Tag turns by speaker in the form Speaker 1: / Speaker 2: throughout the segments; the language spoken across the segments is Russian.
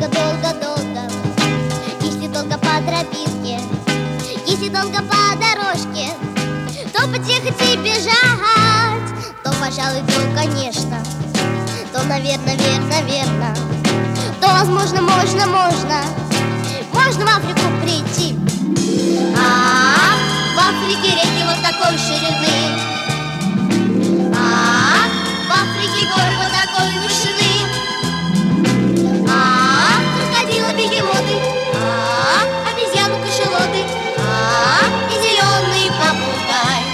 Speaker 1: долго-долго-долго, если долго по тропинке, если долго по дорожке, то потихо тебе бежать, то, пожалуй, то, конечно, то, наверное, верно, то, возможно, можно в Африку прийти. В Африке реки вот такой ширины, в Африке горы вот такой вышины, крокодилы, бегемоты, обезьяны, кашалоты, и зеленый попугай,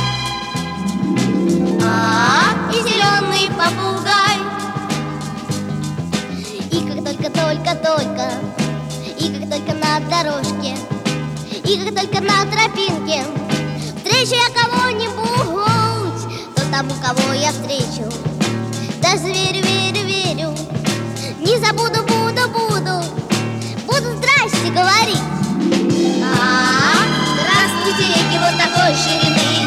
Speaker 1: и зеленый попугай. И как только и как только на дорожке, и как только на тропинке встречу я кого-нибудь, то тому, кого я встречу, даже верю, не забуду, буду здрасте говорить. Здравствуйте, реки вот такой ширины,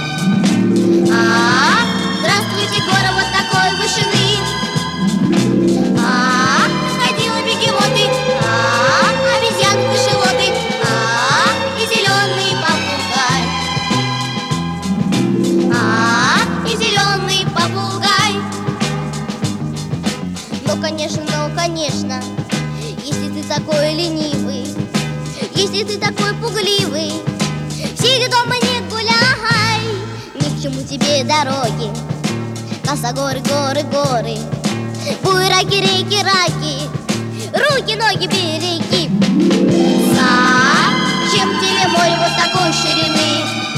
Speaker 1: здравствуйте, горы вот такой вышины, крокодилы, бегемоты, обезьяны, кашалоты, и зеленый попугай, и зеленый попугай. Ну, конечно, если ты такой ленивый, если ты такой пугливый, сиди дома, не гуляй, ни к чему тебе дороги, косогоры, горы, буераки, реки, руки, ноги береги. Зачем тебе море вот такой ширины?